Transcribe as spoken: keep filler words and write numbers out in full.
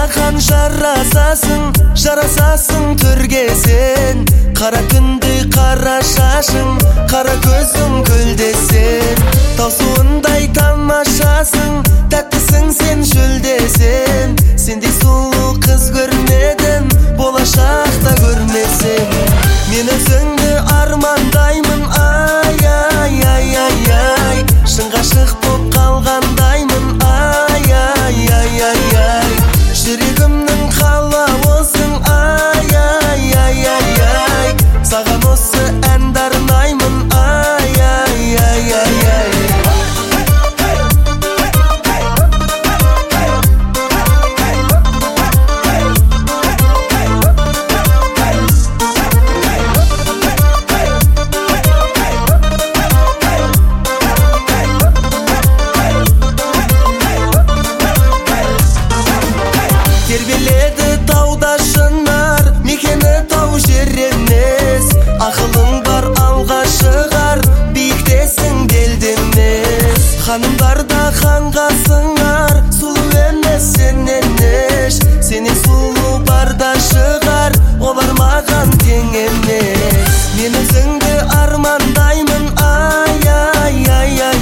маған жарасасың, жарасасың түрге сен. Қара түнді қара шашың, қара көзің күлдесен. Таусуындай тамашасың, тәттісің сен жүлдесен. Сендей сұлу қыз көрмедім, болашақта көрмесем. Мен өзіңді армандаймын, ай, ай, ай, ай, ай. Шын ғашық боп қалғандаймын, ай, ай, ай, ай, ай. Жүрегімнің қалауысың, ай, ай, ай, ай, ай. Саған осы әнді арнаймын, ай, ай, ай, ай, ай. Тербеледі тауда шынар, мекені тау жер емес. Ақылың бар алға шығар, биіктесің белді емес. Ханымдар да ханға сыңар, сұлу емес сенен еш. Сенен сұлу бар да шығар, олар маған тең емес. Мен өзіңді армандаймын, ай, ай, ай, ай.